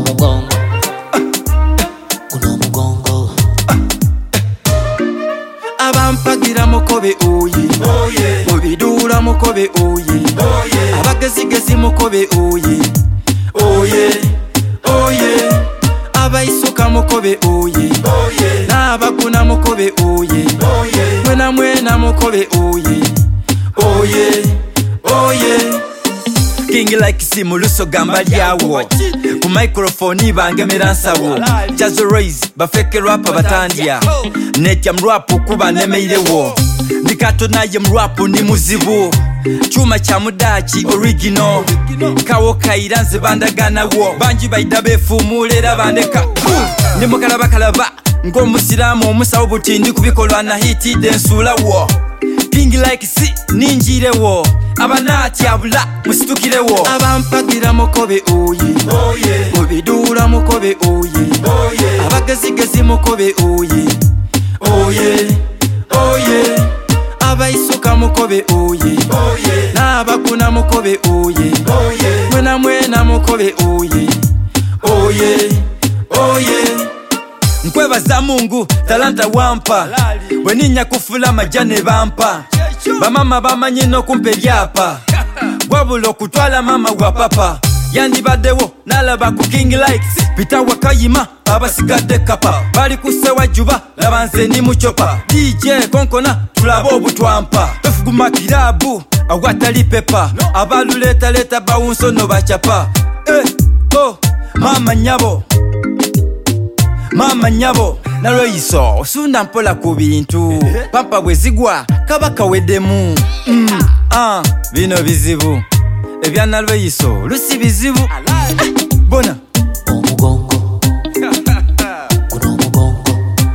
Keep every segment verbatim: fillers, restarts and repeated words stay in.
mugongo, guno mugongo. Abampagira mukobe oye, oye. Mubidura mukobe oye, oye. Abagezigezi mukobe oye, oye, oye. Abaisuka mukobe oye, oye. N'abakuna mukobe oye, oye. Mwena mwena mukobe oye, oye, oye. King like simu luso gamba lyawo ku microphone bangemera nsawo Jazz Raise bafeke rap batandya netya mrap kuba nemeirewo ndikato naye mrap ni muzibu chuma cha mudachi original kawo kairanze bandagana wo banji baida befumulera bandeka ndi mukala bakalaba ngo musiramu musawo butindi kubikolwa na hiti densula wo King like si ninjirewo abanati abula musitukirewo abampagira mukobe oye, oye. Mubidura mukobe oye, oye. Abagezigezi mukobe oye, oye, oye. Abaisuka mukobe oye, oye. N'abakuna mukobe oye, oye. Mwena mwena mukobe oye, oye, oye. Nkwebaza Mungu talanta wampa weninya kufula majane bampa bamama bamanyi n'okumpa ebyapa wabula okutwala mama gwa papa yandibadewo nalaba ku King Likes Peter Wakayima abasigadde kapa bali kusewa juba labanze ni muchopa D J konkona tulaba obutwampa tofuguma kirabu awatali pepa abaluleta leta bawunso no bachapa eh oh mama nyabo Mama nyabo nalweyiso osunda mpola ku bintu pampa bwezigwa kabaka wedemu mm, ah, bino bizibu ebya nalweyiso lusi bizibu bona omugongo, guno mugongo,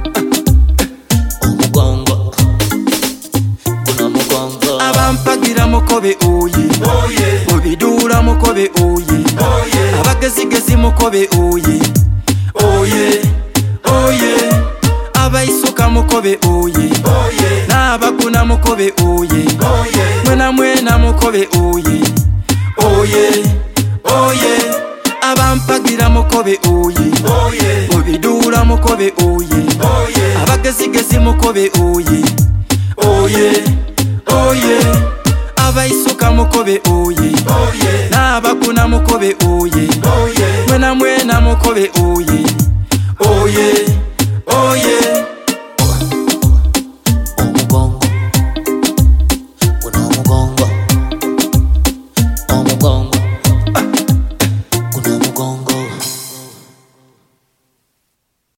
omugongo, guno mugongo. Abampagira mukobe oye, oye. Mubidura mukobe oye, oye. Abagezigezi mukobe oye, oye, oye. Abaisuka mukobe oye, oye. N'abakuna mukobe oye, oye. Mwena mwena mukobe oye, oye, oye. Abampagira mukobe oye, oye. Mubidura mukobe oye, oye. Abagezigezi mukobe oye, oye, oye. Abaisuka mukobe oye, oye. N'abakuna mukobe oye, oye. Mwena mwena mukobe oye, oye.